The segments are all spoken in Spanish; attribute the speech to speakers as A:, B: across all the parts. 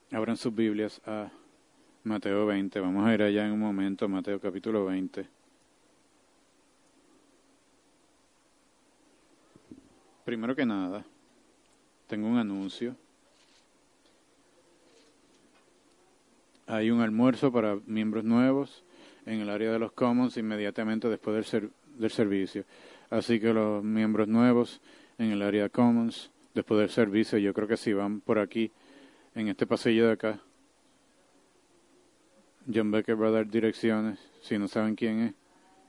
A: Abran sus Biblias a Mateo 20. Vamos a ir allá en un momento, Mateo capítulo 20. Primero que nada, tengo un anuncio. Hay un almuerzo para miembros nuevos en el área de los Commons inmediatamente después del servicio. Así que los miembros nuevos en el área de Commons, después del servicio, yo creo que si van por aquí, en este pasillo de acá, John Becker va a dar direcciones, si no saben quién es.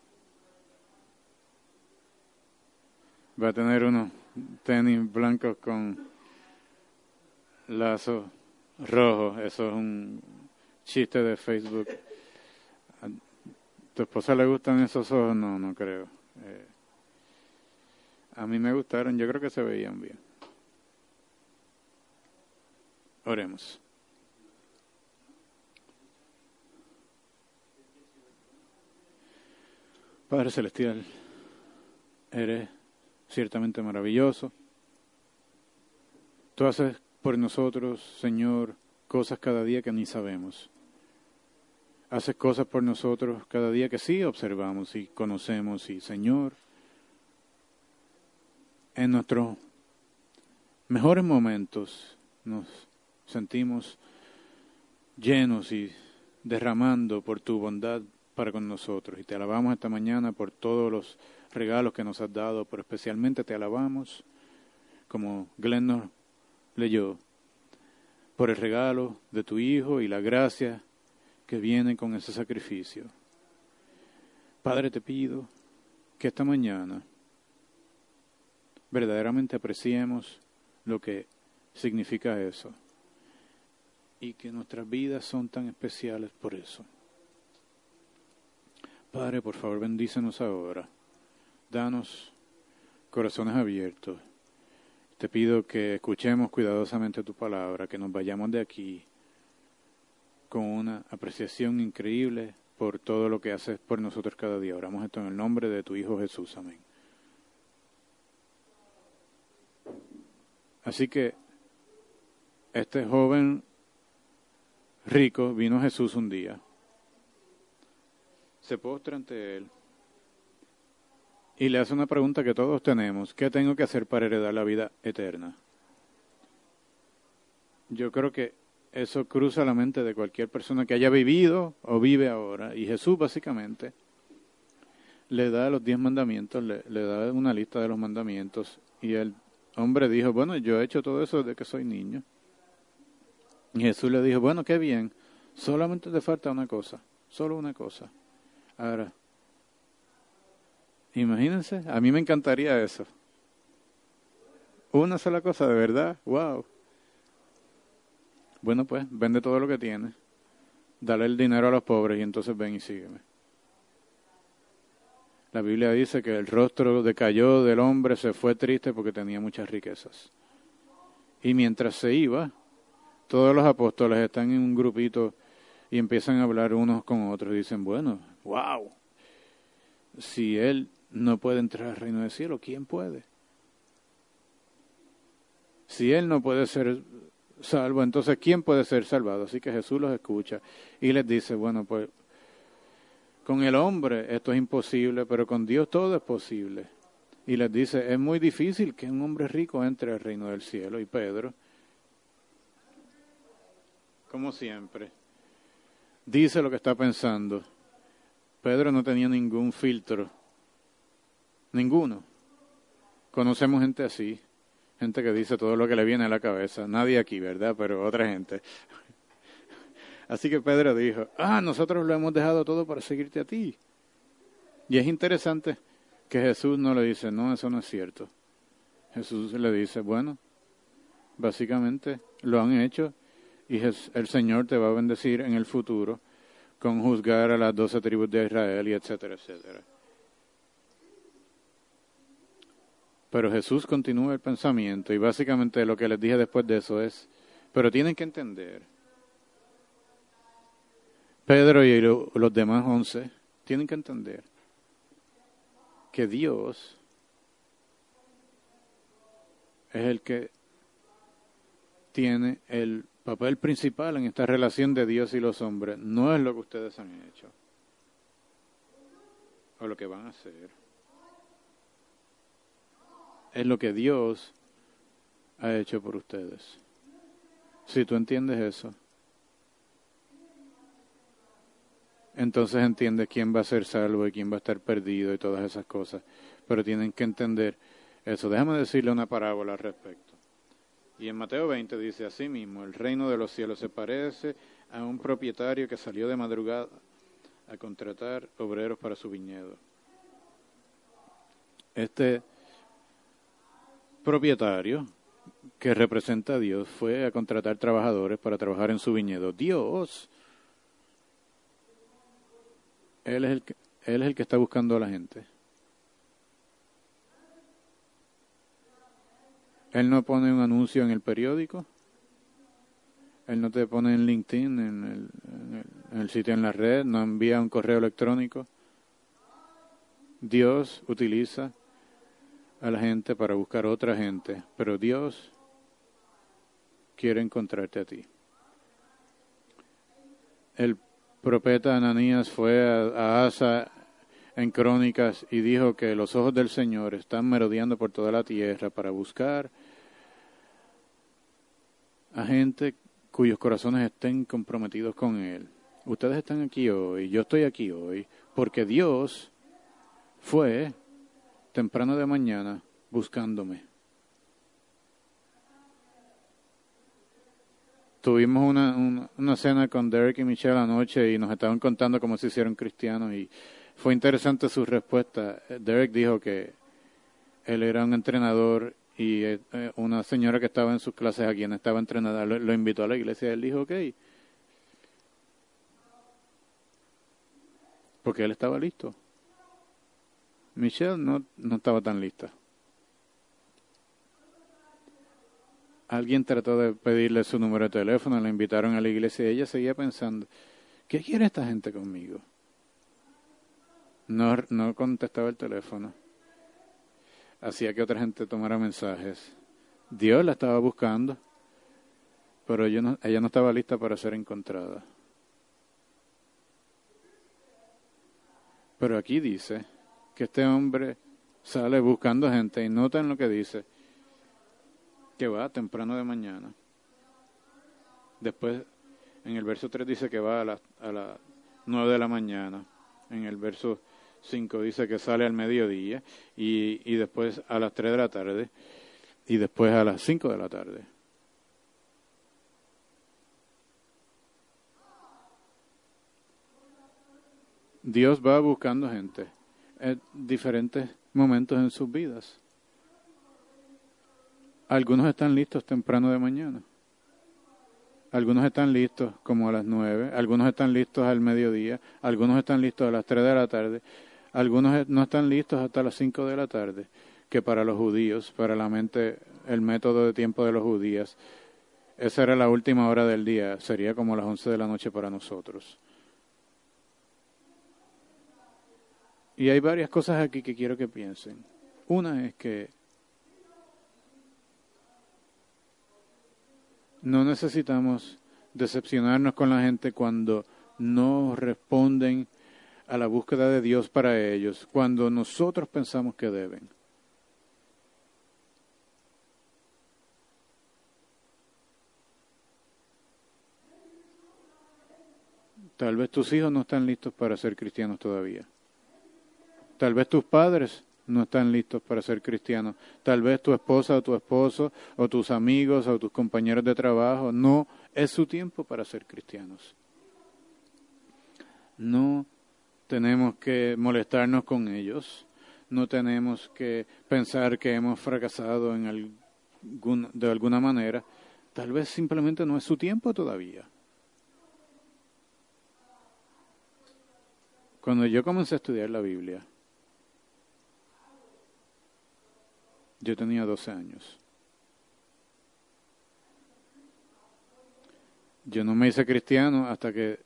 A: Va a tener unos tenis blancos con lazos rojos. Eso es un chiste de Facebook. ¿A tu esposa le gustan esos ojos? No, no creo. A mí me gustaron, yo creo que se veían bien. Oremos. Padre Celestial, eres ciertamente maravilloso. Tú haces por nosotros, Señor, cosas cada día que ni sabemos. Haces cosas por nosotros cada día que sí observamos y conocemos. Y, Señor, en nuestros mejores momentos nos sentimos llenos y derramando por tu bondad para con nosotros. Y te alabamos esta mañana por todos los regalos que nos has dado, pero especialmente te alabamos, como Glenn nos leyó, por el regalo de tu Hijo y la gracia que viene con ese sacrificio. Padre, te pido que esta mañana verdaderamente apreciemos lo que significa eso y que nuestras vidas son tan especiales por eso. Padre, por favor, bendícenos ahora. Danos corazones abiertos. Te pido que escuchemos cuidadosamente tu palabra, que nos vayamos de aquí con una apreciación increíble por todo lo que haces por nosotros cada día. Oramos esto en el nombre de tu Hijo Jesús. Amén. Así que este joven rico vino a Jesús un día, se postra ante él y le hace una pregunta que todos tenemos: ¿qué tengo que hacer para heredar la vida eterna? Yo creo que eso cruza la mente de cualquier persona que haya vivido o vive ahora. Y Jesús básicamente le da los 10 mandamientos, le da una lista de los mandamientos. Y el hombre dijo, bueno, yo he hecho todo eso desde que soy niño. Y Jesús le dijo, bueno, qué bien, solamente te falta una cosa, solo una cosa. Ahora, imagínense, a mí me encantaría eso. Una sola cosa, de verdad, wow. Bueno, pues, vende todo lo que tienes, dale el dinero a los pobres y entonces ven y sígueme. La Biblia dice que el rostro decayó del hombre, se fue triste porque tenía muchas riquezas. Y mientras se iba, todos los apóstoles están en un grupito y empiezan a hablar unos con otros y dicen, bueno, wow, si él no puede entrar al reino del cielo, ¿quién puede? Si él no puede ser salvo, entonces ¿quién puede ser salvado? Así que Jesús los escucha y les dice, bueno, pues con el hombre esto es imposible, pero con Dios todo es posible. Y les dice, es muy difícil que un hombre rico entre al reino del cielo. Y Pedro, como siempre, dice lo que está pensando. Pedro no tenía ningún filtro, ninguno. Conocemos gente así, gente que dice todo lo que le viene a la cabeza. Nadie aquí, ¿verdad? Pero otra gente. Así que Pedro dijo, nosotros lo hemos dejado todo para seguirte a ti. Y es interesante que Jesús no le dice, no, eso no es cierto. Jesús le dice, bueno, básicamente lo han hecho y el Señor te va a bendecir en el futuro con juzgar a las 12 tribus de Israel y etcétera, etcétera. Pero Jesús continúa el pensamiento y básicamente lo que les dije después de eso es, pero tienen que entender, Pedro y los demás 11 tienen que entender que Dios es el que tiene el papel principal en esta relación de Dios y los hombres no es lo que ustedes han hecho o lo que van a hacer. Es lo que Dios ha hecho por ustedes. Si tú entiendes eso, entonces entiendes quién va a ser salvo y quién va a estar perdido y todas esas cosas. Pero tienen que entender eso. Déjame decirle una parábola al respecto. Y en Mateo 20 dice así mismo: el reino de los cielos se parece a un propietario que salió de madrugada a contratar obreros para su viñedo. Este propietario, que representa a Dios, fue a contratar trabajadores para trabajar en su viñedo. Dios, Él es el que está buscando a la gente. Él no pone un anuncio en el periódico. Él no te pone en LinkedIn, en el sitio en la red, no envía un correo electrónico. Dios utiliza a la gente para buscar otra gente, pero Dios quiere encontrarte a ti. El profeta Ananías fue a Asa en Crónicas y dijo que los ojos del Señor están merodeando por toda la tierra para buscar a gente cuyos corazones estén comprometidos con Él. Ustedes están aquí hoy, yo estoy aquí hoy, porque Dios fue temprano de mañana buscándome. Tuvimos una cena con Derek y Michelle anoche y nos estaban contando cómo se hicieron cristianos y fue interesante su respuesta. Derek dijo que él era un entrenador y una señora que estaba en sus clases, a quien estaba entrenada, lo invitó a la iglesia y él dijo ok. Porque él estaba listo. Michelle no estaba tan lista. Alguien trató de pedirle su número de teléfono, la invitaron a la iglesia y ella seguía pensando, ¿qué quiere esta gente conmigo? No contestaba el teléfono. Hacía que otra gente tomara mensajes. Dios la estaba buscando, pero ella no estaba lista para ser encontrada. Pero aquí dice que este hombre sale buscando gente y noten lo que dice, que va temprano de mañana. Después, en el verso 3 dice que va a las 9 de la mañana. En el verso 5 dice que sale al mediodía y después a las 3 de la tarde y después a las 5 de la tarde. Dios va buscando gente en diferentes momentos en sus vidas. Algunos están listos temprano de mañana. Algunos están listos como a las 9. Algunos están listos al mediodía. Algunos están listos a las 3 de la tarde. Algunos no están listos hasta las 5 de la tarde. Que para los judíos, para la mente, el método de tiempo de los judíos, esa era la última hora del día. Sería como las 11 de la noche para nosotros. Y hay varias cosas aquí que quiero que piensen. Una es que no necesitamos decepcionarnos con la gente cuando no responden a la búsqueda de Dios para ellos, cuando nosotros pensamos que deben. Tal vez tus hijos no están listos para ser cristianos todavía. Tal vez tus padres no están listos para ser cristianos. Tal vez tu esposa o tu esposo o tus amigos o tus compañeros de trabajo no es su tiempo para ser cristianos. No tenemos que molestarnos con ellos. No tenemos que pensar que hemos fracasado de alguna manera. Tal vez simplemente no es su tiempo todavía. Cuando yo comencé a estudiar la Biblia, yo tenía 12 años. Yo no me hice cristiano hasta que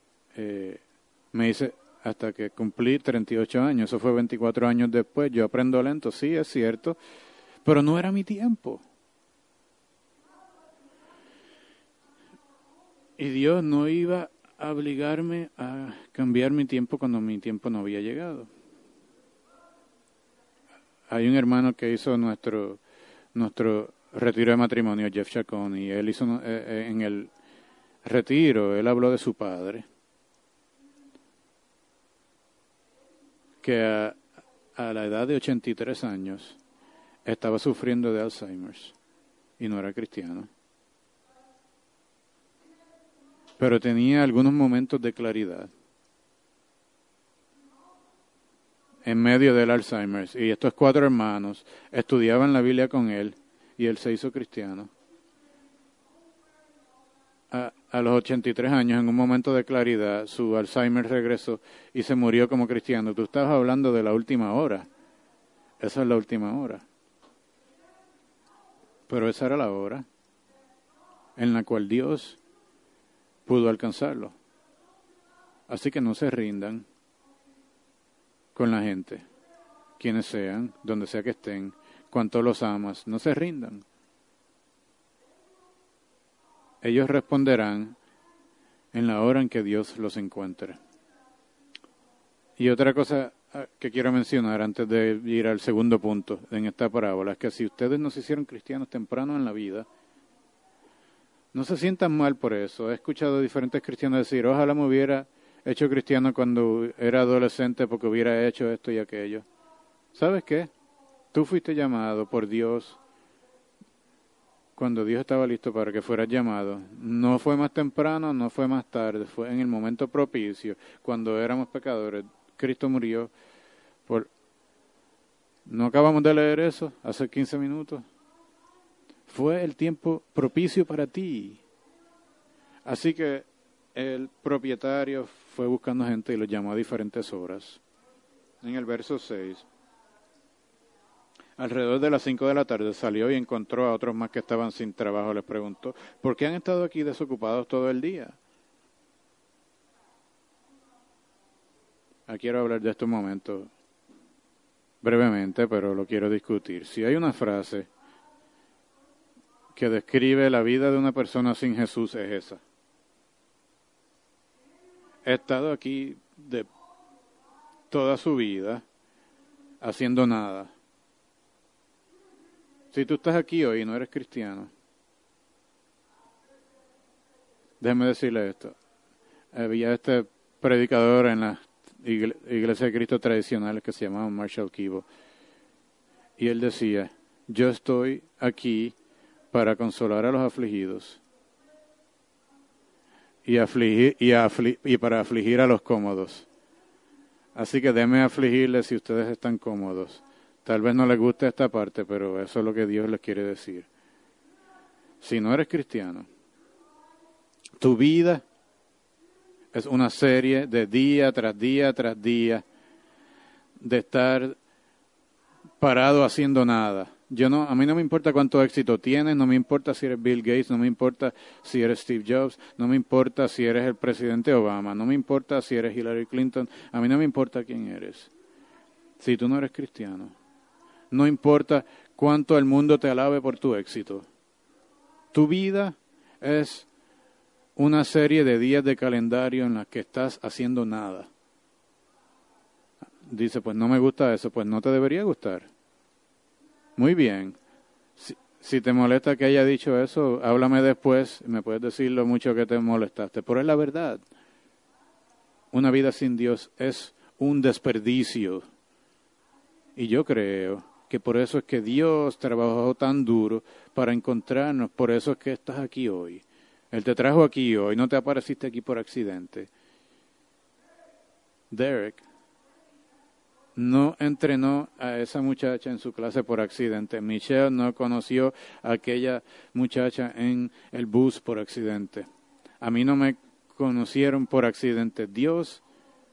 A: cumplí 38 años. Eso fue 24 años después. Yo aprendo lento, sí, es cierto, pero no era mi tiempo. Y Dios no iba a obligarme a cambiar mi tiempo cuando mi tiempo no había llegado. Hay un hermano que hizo nuestro retiro de matrimonio, Jeff Chacón, y él hizo en el retiro, él habló de su padre, que a la edad de 83 años estaba sufriendo de Alzheimer's y no era cristiano. Pero tenía algunos momentos de claridad en medio del Alzheimer's. Y estos 4 hermanos estudiaban la Biblia con él y él se hizo cristiano. A los 83 años, en un momento de claridad, su Alzheimer regresó y se murió como cristiano. Tú estabas hablando de la última hora. Esa es la última hora. Pero esa era la hora en la cual Dios pudo alcanzarlo. Así que no se rindan con la gente, quienes sean, donde sea que estén, cuanto los amas, no se rindan. Ellos responderán en la hora en que Dios los encuentre. Y otra cosa que quiero mencionar antes de ir al segundo punto en esta parábola es que si ustedes no se hicieron cristianos temprano en la vida, no se sientan mal por eso. He escuchado a diferentes cristianos decir, ojalá me hubiera hecho cristiano cuando era adolescente porque hubiera hecho esto y aquello. ¿Sabes qué? Tú fuiste llamado por Dios cuando Dios estaba listo para que fueras llamado. No fue más temprano, no fue más tarde, fue en el momento propicio, cuando éramos pecadores. Cristo murió por... ¿No acabamos de leer eso hace 15 minutos? Fue el tiempo propicio para ti. Así que el propietario fue buscando gente y los llamó a diferentes horas. En el verso 6, alrededor de las 5 de la tarde salió y encontró a otros más que estaban sin trabajo. Les preguntó, ¿por qué han estado aquí desocupados todo el día? Quiero hablar de este momento brevemente, pero lo quiero discutir. Si hay una frase que describe la vida de una persona sin Jesús, es esa. He estado aquí de toda su vida haciendo nada. Si tú estás aquí hoy y no eres cristiano, déjeme decirle esto. Había este predicador en las iglesias de Cristo tradicionales que se llamaba Marshall Kibo, y él decía, yo estoy aquí para consolar a los afligidos y para afligir a los cómodos. Así que déme afligirles si ustedes están cómodos. Tal vez no les guste esta parte, pero eso es lo que Dios les quiere decir. Si no eres cristiano, tu vida es una serie de día tras día tras día de estar parado haciendo nada. A mí no me importa cuánto éxito tienes, no me importa si eres Bill Gates, no me importa si eres Steve Jobs, no me importa si eres el presidente Obama, no me importa si eres Hillary Clinton, a mí no me importa quién eres. Si tú no eres cristiano, no importa cuánto el mundo te alabe por tu éxito. Tu vida es una serie de días de calendario en las que estás haciendo nada. Dice, pues no me gusta eso, pues no te debería gustar. Muy bien. Si te molesta que haya dicho eso, háblame después, me puedes decir lo mucho que te molestaste. Pero es la verdad. Una vida sin Dios es un desperdicio. Y yo creo que por eso es que Dios trabajó tan duro para encontrarnos. Por eso es que estás aquí hoy. Él te trajo aquí hoy, no te apareciste aquí por accidente. Derek no entrenó a esa muchacha en su clase por accidente. Michelle no conoció a aquella muchacha en el bus por accidente. A mí no me conocieron por accidente. Dios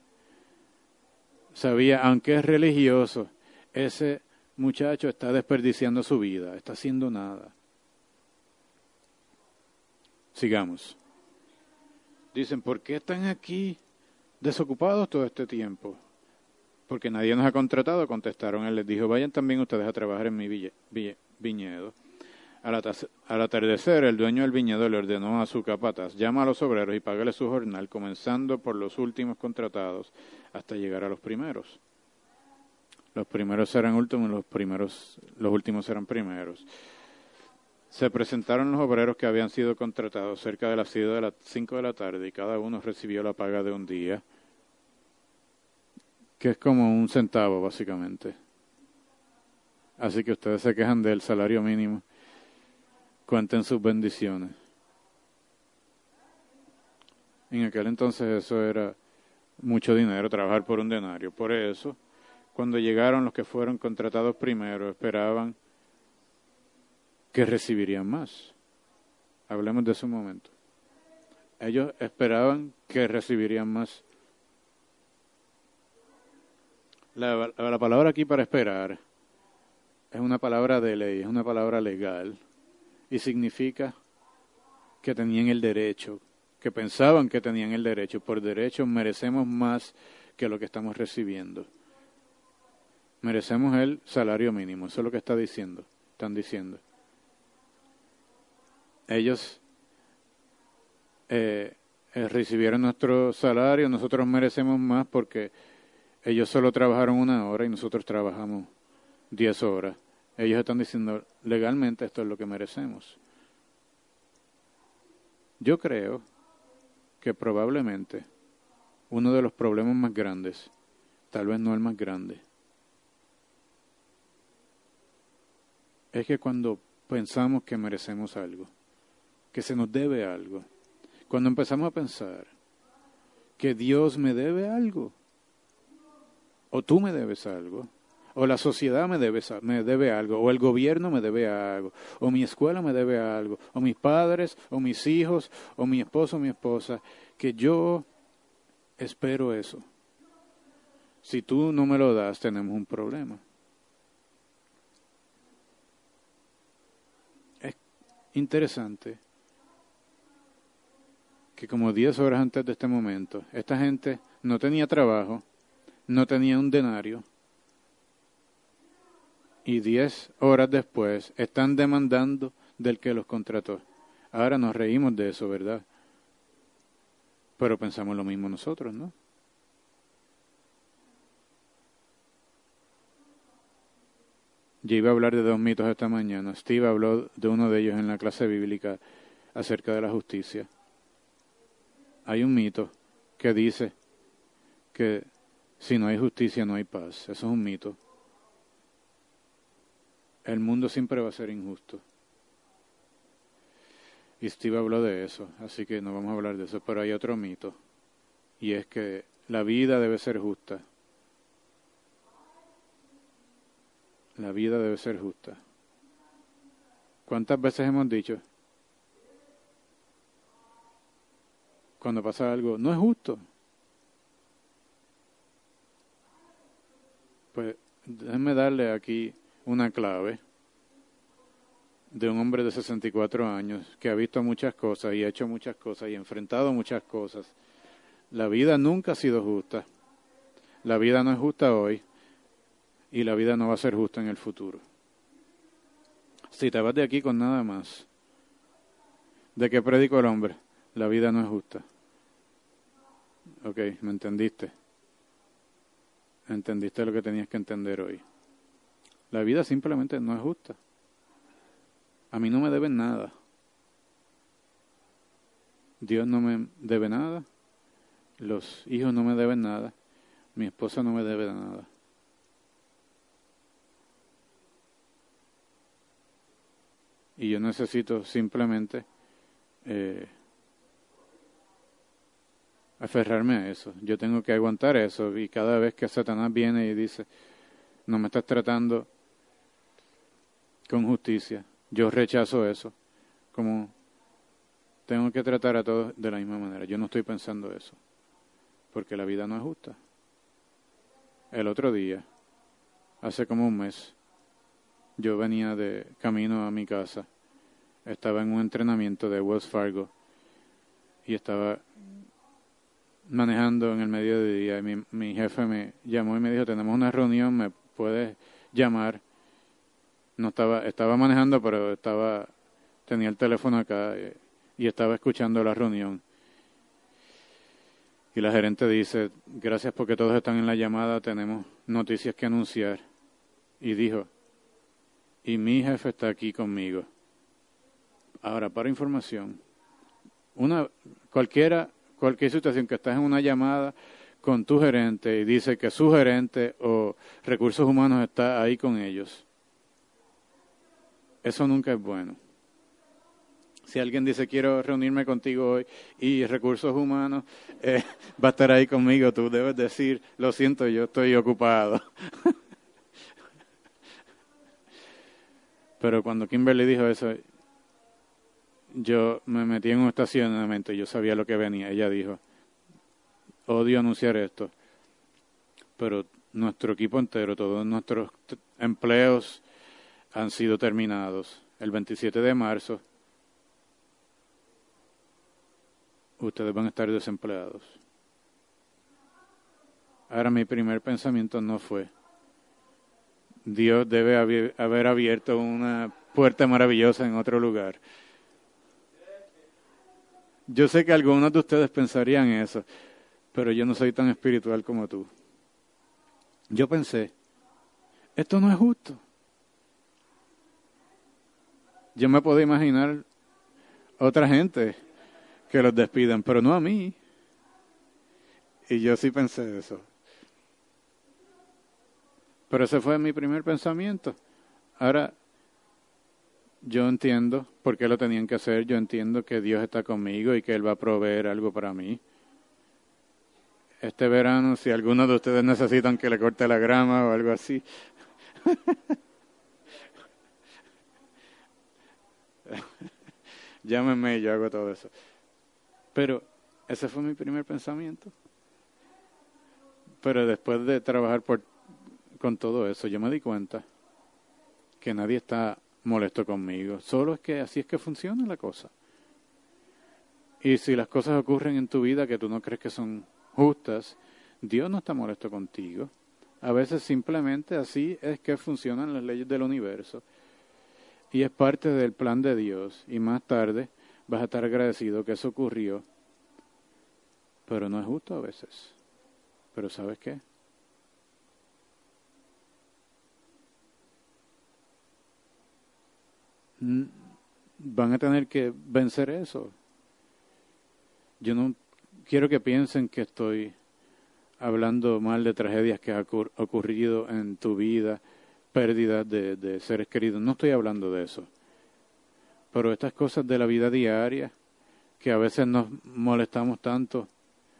A: sabía, aunque es religioso, ese muchacho está desperdiciando su vida, está haciendo nada. Sigamos. Dicen, ¿por qué están aquí desocupados todo este tiempo? Porque nadie nos ha contratado, contestaron. Él les dijo, vayan también ustedes a trabajar en mi viñedo. Al atardecer, el dueño del viñedo le ordenó a su capataz: llama a los obreros y págale su jornal, comenzando por los últimos contratados hasta llegar a los primeros. Los primeros serán últimos, los últimos serán primeros. Se presentaron los obreros que habían sido contratados cerca de las 5 de la tarde y cada uno recibió la paga de un día, que es como 1 centavo básicamente. Así que ustedes se quejan del salario mínimo. Cuenten sus bendiciones. En aquel entonces eso era mucho dinero, trabajar por un denario. Por eso, cuando llegaron los que fueron contratados primero, esperaban que recibirían más. Hablemos de eso un momento. Ellos esperaban que recibirían más. La palabra aquí para esperar es una palabra de ley, es una palabra legal. Y significa que tenían el derecho, que pensaban que tenían el derecho. Por derecho merecemos más que lo que estamos recibiendo. Merecemos el salario mínimo, eso es lo que están diciendo. Ellos recibieron nuestro salario, nosotros merecemos más porque ellos solo trabajaron 1 hora y nosotros trabajamos 10 horas. Ellos están diciendo, legalmente esto es lo que merecemos. Yo creo que probablemente uno de los problemas más grandes, tal vez no el más grande, es que cuando pensamos que merecemos algo, que se nos debe algo, cuando empezamos a pensar que Dios me debe algo, o tú me debes algo, o la sociedad me debe algo, o el gobierno me debe algo, o mi escuela me debe algo, o mis padres, o mis hijos, o mi esposo, o mi esposa, que yo espero eso. Si tú no me lo das, tenemos un problema. Es interesante que como 10 horas antes de este momento, esta gente no tenía trabajo, no tenía un denario, y 10 horas después están demandando del que los contrató. Ahora nos reímos de eso, ¿verdad? Pero pensamos lo mismo nosotros, ¿no? Yo iba a hablar de 2 mitos esta mañana. Steve habló de uno de ellos en la clase bíblica acerca de la justicia. Hay un mito que dice que si no hay justicia no hay paz. Eso es un mito. El mundo siempre va a ser injusto. Y Steve habló de eso, así que no vamos a hablar de eso. Pero hay otro mito, y es que la vida debe ser justa. La vida debe ser justa. ¿Cuántas veces hemos dicho, cuando pasa algo, no es justo? Pues déjenme darle aquí una clave de un hombre de 64 años que ha visto muchas cosas y ha hecho muchas cosas y enfrentado muchas cosas. La vida nunca ha sido justa. La vida no es justa hoy y la vida no va a ser justa en el futuro. Si te vas de aquí con nada más, ¿de qué predico el hombre? La vida no es justa. Ok, ¿me entendiste? Entendiste lo que tenías que entender hoy. La vida simplemente no es justa. A mí no me deben nada. Dios no me debe nada. Los hijos no me deben nada. Mi esposa no me debe nada. Y yo necesito simplemente aferrarme a eso. Yo tengo que aguantar eso. Y cada vez que Satanás viene y dice, no me estás tratando con justicia, yo rechazo eso. Como tengo que tratar a todos de la misma manera. Yo no estoy pensando eso. Porque la vida no es justa. El otro día, hace como un mes, yo venía de camino a mi casa. Estaba en un entrenamiento de Wells Fargo y estaba manejando en el mediodía. Mi jefe me llamó y me dijo, tenemos una reunión, ¿me puedes llamar? No estaba manejando, pero tenía el teléfono acá y estaba escuchando la reunión. Y la gerente dice, gracias porque todos están en la llamada, tenemos noticias que anunciar. Y dijo, y mi jefe está aquí conmigo. Ahora, para información, cualquier situación que estás en una llamada con tu gerente y dice que su gerente o recursos humanos está ahí con ellos, eso nunca es bueno. Si alguien dice, quiero reunirme contigo hoy y recursos humanos va a estar ahí conmigo, tú debes decir, lo siento, yo estoy ocupado. Pero cuando Kimberly dijo eso, yo me metí en un estacionamiento y yo sabía lo que venía. Ella dijo, odio anunciar esto, pero nuestro equipo entero, todos nuestros empleos han sido terminados. El 27 de marzo, ustedes van a estar desempleados. Ahora mi primer pensamiento no fue, Dios debe haber abierto una puerta maravillosa en otro lugar. Yo sé que algunos de ustedes pensarían eso, pero yo no soy tan espiritual como tú. Yo pensé, esto no es justo. Yo me puedo imaginar otra gente que los despidan, pero no a mí. Y yo sí pensé eso. Pero ese fue mi primer pensamiento. Ahora, yo entiendo por qué lo tenían que hacer. Yo entiendo que Dios está conmigo y que Él va a proveer algo para mí. Este verano, si alguno de ustedes necesitan que le corte la grama o algo así. Llámenme y yo hago todo eso. Pero ese fue mi primer pensamiento. Pero después de trabajar con todo eso, yo me di cuenta que nadie está molesto conmigo. Solo es que así es que funciona la cosa. Y si las cosas ocurren en tu vida que tú no crees que son justas, Dios no está molesto contigo. A veces simplemente así es que funcionan las leyes del universo. Y es parte del plan de Dios. Y más tarde vas a estar agradecido que eso ocurrió. Pero no es justo a veces. Pero ¿sabes qué? Van a tener que vencer eso. Yo no quiero que piensen que estoy hablando mal de tragedias que han ocurrido en tu vida, pérdidas de seres queridos. No estoy hablando de eso. Pero estas cosas de la vida diaria, que a veces nos molestamos tanto,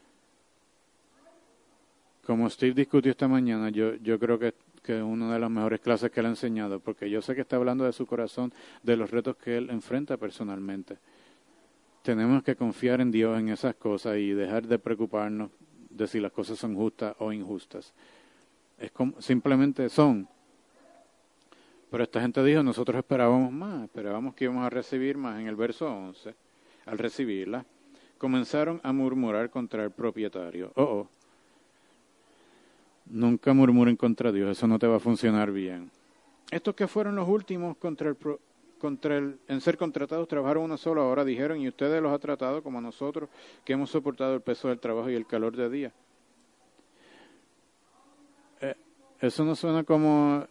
A: como Steve discutió esta mañana, yo creo que es una de las mejores clases que él ha enseñado, porque yo sé que está hablando de su corazón, de los retos que él enfrenta personalmente. Tenemos que confiar en Dios en esas cosas y dejar de preocuparnos de si las cosas son justas o injustas. Es como, simplemente son. Pero esta gente dijo, nosotros esperábamos que íbamos a recibir más. En el verso 11, al recibirla, comenzaron a murmurar contra el propietario. Nunca murmuren contra Dios, eso no te va a funcionar bien. Estos que fueron los últimos en ser contratados trabajaron una sola hora, dijeron, y ustedes los ha tratado como a nosotros, que hemos soportado el peso del trabajo y el calor de día. Eso no suena como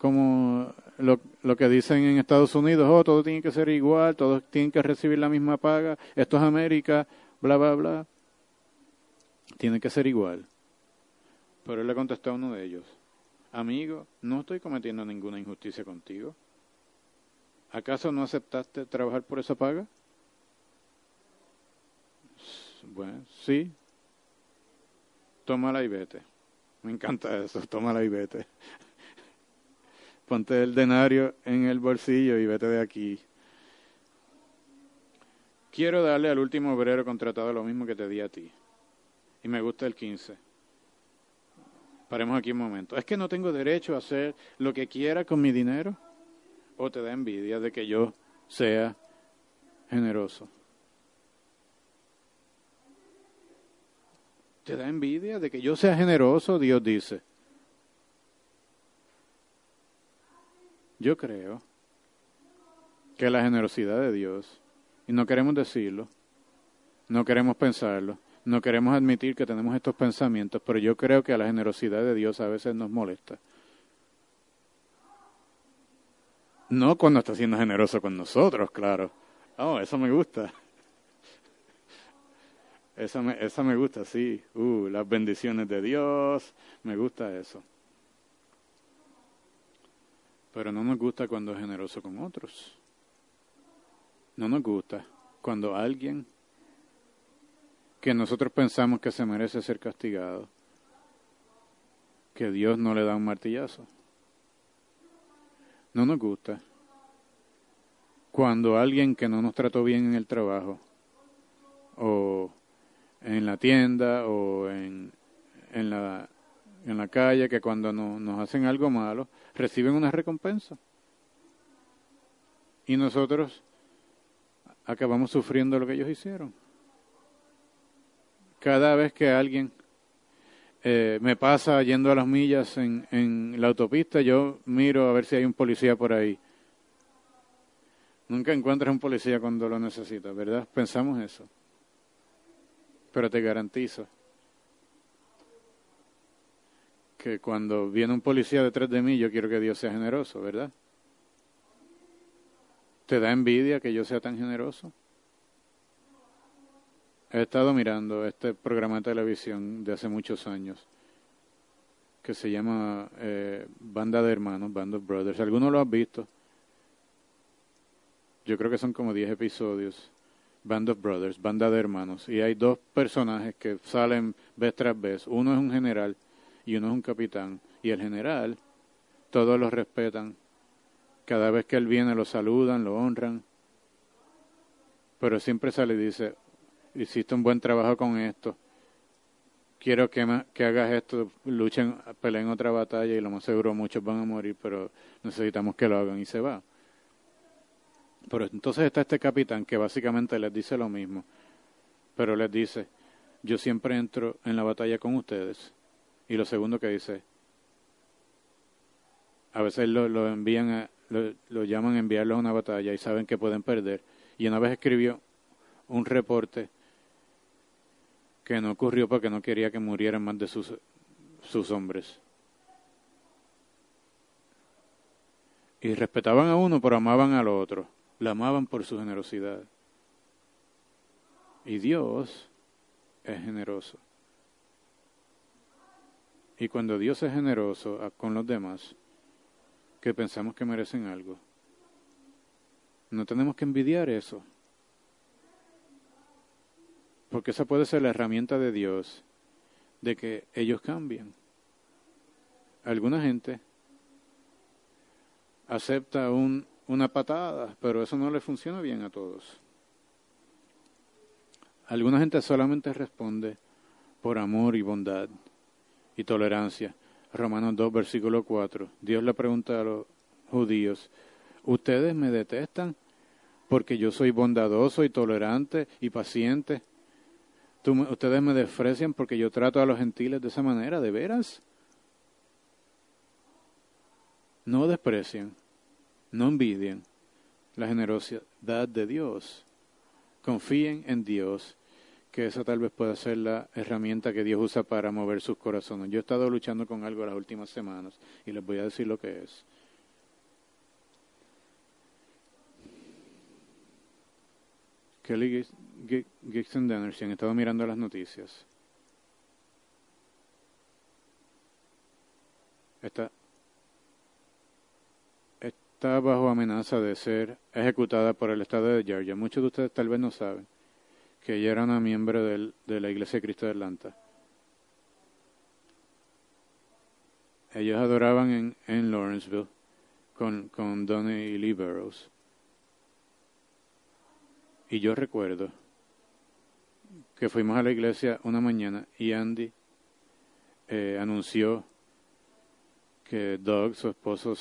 A: lo que dicen en Estados Unidos, todo tiene que ser igual, todos tienen que recibir la misma paga, esto es América, bla, bla, bla. Tiene que ser igual. Pero él le contestó a uno de ellos, amigo, no estoy cometiendo ninguna injusticia contigo. ¿Acaso no aceptaste trabajar por esa paga? Bueno, sí. Tómala y vete. Me encanta eso, tómala y vete. Ponte el denario en el bolsillo y vete de aquí. Quiero darle al último obrero contratado lo mismo que te di a ti. Y me gusta el 15. Paremos aquí un momento. ¿Es que no tengo derecho a hacer lo que quiera con mi dinero? ¿O te da envidia de que yo sea generoso? ¿Te da envidia de que yo sea generoso? Dios dice. Yo creo que la generosidad de Dios, y no queremos decirlo, no queremos pensarlo, no queremos admitir que tenemos estos pensamientos, pero yo creo que la generosidad de Dios a veces nos molesta. No cuando está siendo generoso con nosotros, claro. Oh, eso me gusta. Esa me gusta, sí. Las bendiciones de Dios, me gusta eso. Pero no nos gusta cuando es generoso con otros. No nos gusta cuando alguien que nosotros pensamos que se merece ser castigado, que Dios no le da un martillazo. No nos gusta cuando alguien que no nos trató bien en el trabajo, o en la tienda, o en la calle, que cuando nos hacen algo malo, reciben una recompensa. Y nosotros acabamos sufriendo lo que ellos hicieron. Cada vez que alguien me pasa yendo a las millas en la autopista, yo miro a ver si hay un policía por ahí. Nunca encuentras un policía cuando lo necesitas, ¿verdad? Pensamos eso. Pero te garantizo que cuando viene un policía detrás de mí, yo quiero que Dios sea generoso, ¿verdad? ¿Te da envidia que yo sea tan generoso? He estado mirando este programa de televisión de hace muchos años que se llama Banda de Hermanos, Band of Brothers. ¿Alguno lo has visto? Yo creo que son como 10 episodios. Band of Brothers, Banda de Hermanos. Y hay dos personajes que salen vez tras vez. Uno es un general y uno es un capitán. Y el general, todos lo respetan. Cada vez que él viene lo saludan, lo honran. Pero siempre sale y dice, hiciste un buen trabajo con esto. Quiero que hagas esto, luchen, peleen otra batalla y lo más seguro muchos van a morir, pero necesitamos que lo hagan y se va. Pero entonces está este capitán que básicamente les dice lo mismo, pero les dice, yo siempre entro en la batalla con ustedes. Y lo segundo que dice, a veces lo envían, lo llaman a enviarlos a una batalla y saben que pueden perder. Y una vez escribió un reporte que no ocurrió porque no quería que murieran más de sus hombres. Y respetaban a uno, pero amaban al otro. La amaban por su generosidad. Y Dios es generoso. Y cuando Dios es generoso con los demás, que pensamos que merecen algo, no tenemos que envidiar eso. Porque esa puede ser la herramienta de Dios de que ellos cambien. Alguna gente acepta una patada, pero eso no le funciona bien a todos. Alguna gente solamente responde por amor y bondad y tolerancia. Romanos 2, versículo 4. Dios le pregunta a los judíos, ¿ustedes me detestan porque yo soy bondadoso y tolerante y paciente? ¿Ustedes me desprecian porque yo trato a los gentiles de esa manera? ¿De veras? No desprecian, no envidien la generosidad de Dios. Confíen en Dios, que esa tal vez pueda ser la herramienta que Dios usa para mover sus corazones. Yo he estado luchando con algo las últimas semanas y les voy a decir lo que es. Kelly Gibson Denner, si han estado mirando las noticias, está bajo amenaza de ser ejecutada por el estado de Georgia. Muchos de ustedes tal vez no saben que ella era una miembro de la Iglesia de Cristo de Atlanta. Ellos adoraban en Lawrenceville con Donnie Lee Burrows. Y yo recuerdo que fuimos a la iglesia una mañana y Andy anunció que Doug, su esposo,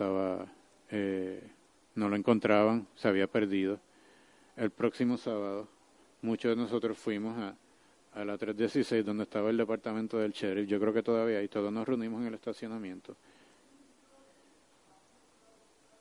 A: no lo encontraban, se había perdido. El próximo sábado, muchos de nosotros fuimos a la 316, donde estaba el departamento del sheriff. Yo creo que todavía hay, todos nos reunimos en el estacionamiento.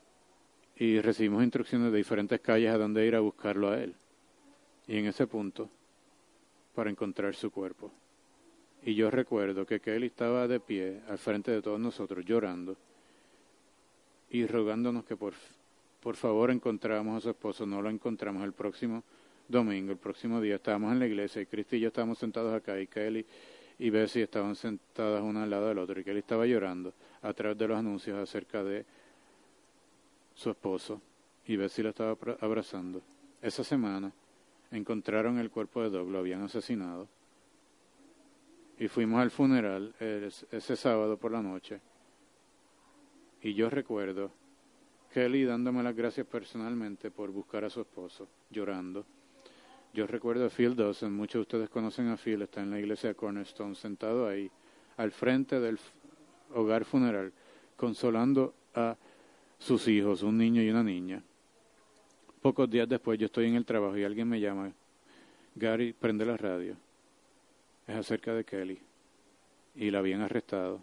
A: y recibimos instrucciones de diferentes calles a dónde ir a buscarlo a él. Y en ese punto, para encontrar su cuerpo. Y yo recuerdo que Kelly estaba de pie al frente de todos nosotros, llorando y rogándonos que por favor encontráramos a su esposo. No lo encontramos. El próximo domingo, el próximo día, estábamos en la iglesia y Cristi y yo estábamos sentados acá y Kelly y Bessie estaban sentadas una al lado del otro y Kelly estaba llorando a través de los anuncios acerca de su esposo y Bessie lo estaba abrazando. Esa semana encontraron el cuerpo de Doug, lo habían asesinado. Y fuimos al funeral ese sábado por la noche. Y yo recuerdo Kelly dándome las gracias personalmente por buscar a su esposo, llorando. Yo recuerdo a Phil Dawson, muchos de ustedes conocen a Phil, está en la iglesia de Cornerstone, sentado ahí, al frente del hogar funeral, consolando a sus hijos, un niño y una niña. Pocos días después yo estoy en el trabajo y alguien me llama, Gary, prende la radio. Es acerca de Kelly. Y la habían arrestado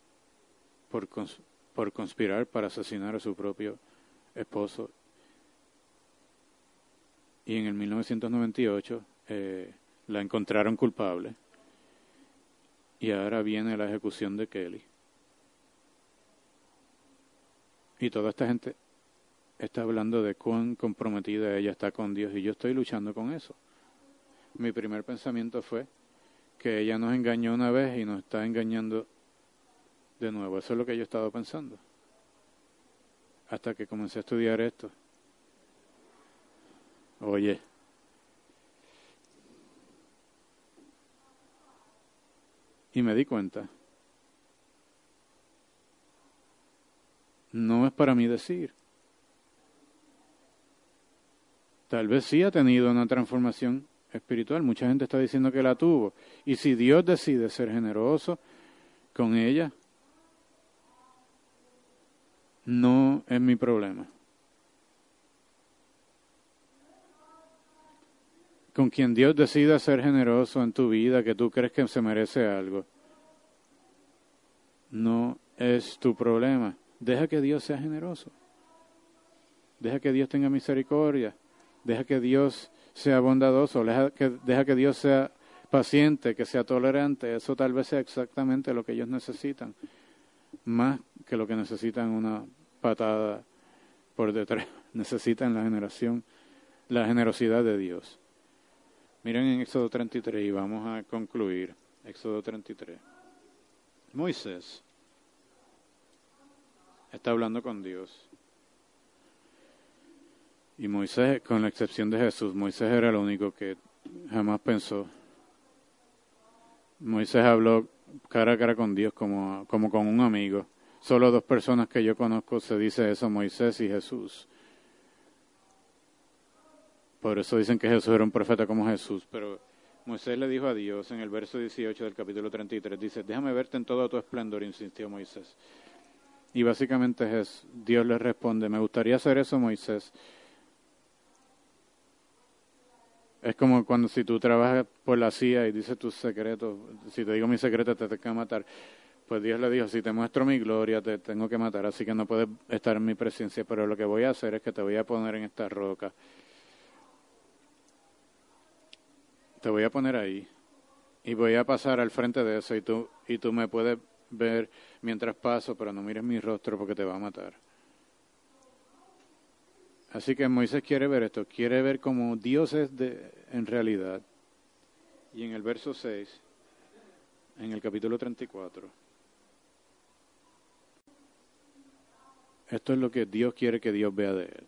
A: por conspirar para asesinar a su propio esposo. Y en el 1998 la encontraron culpable. Y ahora viene la ejecución de Kelly. Y toda esta gente está hablando de cuán comprometida ella está con Dios. Y yo estoy luchando con eso. Mi primer pensamiento fue que ella nos engañó una vez y nos está engañando de nuevo. Eso es lo que yo he estado pensando. Hasta que comencé a estudiar esto. Oye. Y me di cuenta. No es para mí decir. Tal vez sí ha tenido una transformación espiritual. Mucha gente está diciendo que la tuvo. Y si Dios decide ser generoso con ella, no es mi problema. Con quien Dios decida ser generoso en tu vida, que tú crees que se merece algo, no es tu problema. Deja que Dios sea generoso. Deja que Dios tenga misericordia. Deja que Dios sea bondadoso. Deja que Dios sea paciente, que sea tolerante. Eso tal vez sea exactamente lo que ellos necesitan. Más que lo que necesitan una patada por detrás. Necesitan la generosidad de Dios. Miren en Éxodo 33 y vamos a concluir. Éxodo 33. Moisés está hablando con Dios. Y Moisés, con la excepción de Jesús, Moisés era el único que jamás pensó. Moisés habló cara a cara con Dios como con un amigo. Solo dos personas que yo conozco se dice eso, Moisés y Jesús. Por eso dicen que Jesús era un profeta como Jesús. Pero Moisés le dijo a Dios en el verso 18 del capítulo 33, dice, déjame verte en todo tu esplendor, insistió Moisés. Y básicamente Dios le responde, me gustaría hacer eso, Moisés. Es como cuando si tú trabajas por la CIA y dices tus secretos, si te digo mi secreto te tengo que matar. Pues Dios le dijo, si te muestro mi gloria te tengo que matar, así que no puedes estar en mi presencia, pero lo que voy a hacer es que te voy a poner en esta roca. Te voy a poner ahí y voy a pasar al frente de eso y tú me puedes ver mientras paso, pero no mires mi rostro porque te va a matar. Así que Moisés quiere ver esto, quiere ver cómo Dios es en realidad. Y en el verso 6, en el capítulo 34, esto es lo que Dios quiere que Dios vea de él.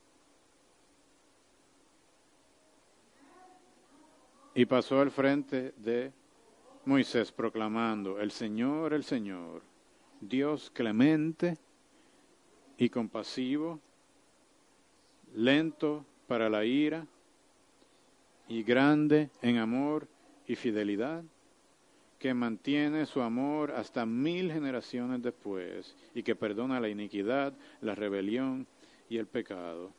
A: Y pasó al frente de Moisés proclamando, el Señor, Dios clemente y compasivo, lento para la ira y grande en amor y fidelidad, que mantiene su amor hasta 1000 generaciones después y que perdona la iniquidad, la rebelión y el pecado.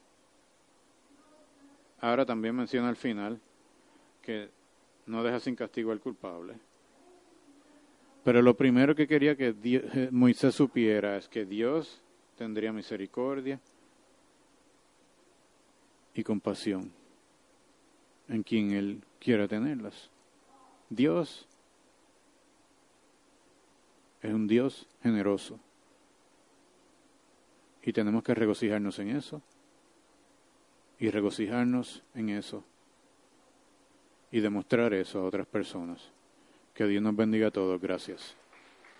A: Ahora también menciona al final que no deja sin castigo al culpable. Pero lo primero que quería que Moisés supiera es que Dios tendría misericordia y compasión en quien Él quiera tenerlas. Dios es un Dios generoso y tenemos que regocijarnos en eso y regocijarnos en eso y demostrar eso a otras personas. Que Dios nos bendiga a todos. Gracias.